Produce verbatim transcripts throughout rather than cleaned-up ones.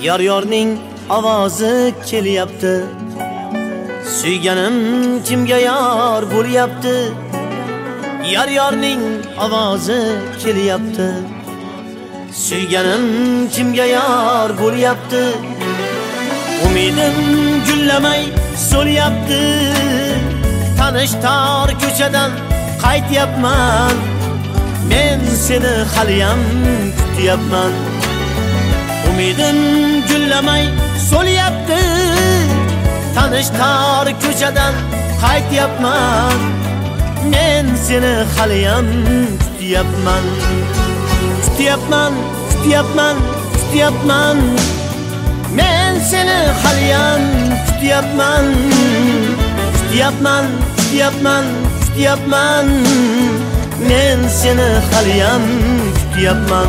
Yor yorning ovozi kelyapti. Suyganim kimga yor bo'lyapti? Yor yorning ovozi kelyapti. Suyganim kimga yor bo'lyapti? Umidim gullamay so'lyapti. Tanish tor ko'chadan qaytyapman. Men seni haliyam kutyapman. Umidim gullamay so'lyapti. Tanish tor ko'chadan qaytyapman. Men seni haliyam kutyapman. Kutyapman, kutyapman, kutyapman. Men seni haliyam kutyapman. Kutyapman, kutyapman, kutyapman. Men seni haliyam kutyapman.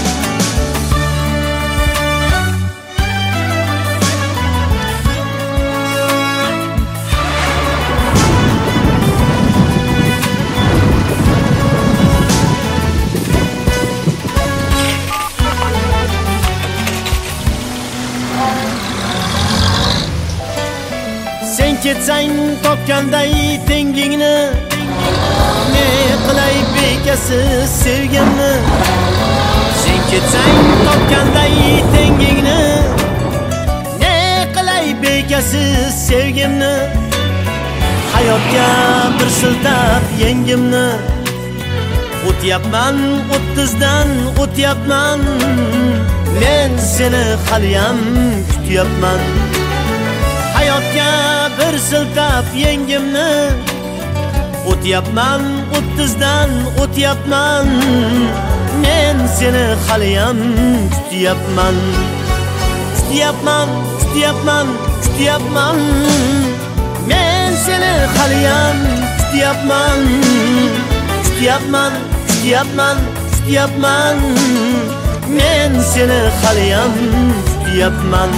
Sen ketsang topganday tengingni, ne qilay bekasiz sevgimni. Sen ketsang topganday tengingni, ne qilay bekasiz sevgimni. Hayotga bir siltab yengimni, o'tyapman o'ttizdan o'tyapman. Men seni haliyam kutyapman. Hayotga bir siltab yengimni, o'tyapman o'ttizdan o'tyapman. Men seni haliyam kutyapman. Kutyapman, kutyapman, kutyapman. Men seni haliyam kutyapman. Kutyapman, kutyapman, kutyapman. Men seni haliyam kutyapman.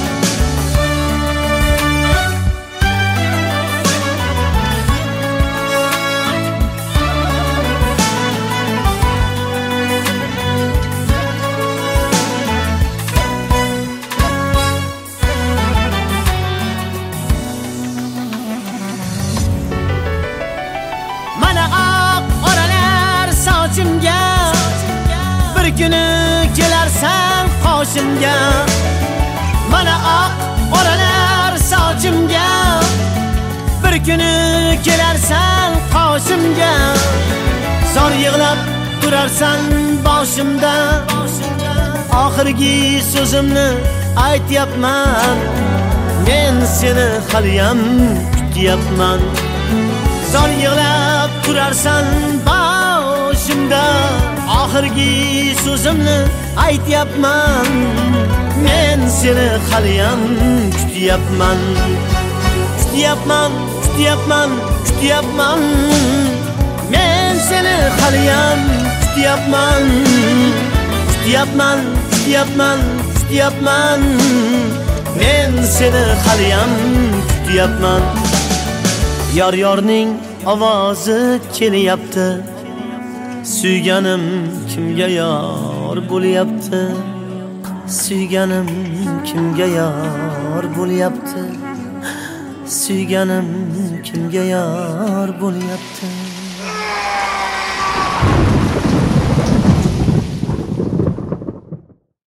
Bir kuni kelarsan qoshimga. Mana oq oralar sochimga. Bir kuni kelarsan qoshimga. Zor yig'lab turarsan boshimda. Oxirgi so'zimni aytyapman. Men seni haliyam kutyapman. Zor yig'lab turarsan boshimda. Oxirgi so'zimni aytyapman. Men seni haliyam kutyapman. Kutyapman, kutyapman, kutyapman. Men seni haliyam kutyapman. Kutyapman, kutyapman, kutyapman. Men seni haliyam kutyapman. Yor yorning ovozi kelyapti. Suyganim kimga yor bo'lyapti? Suyganim kimga yor bo'lyapti? Suyganim kimga yor bo'lyapti?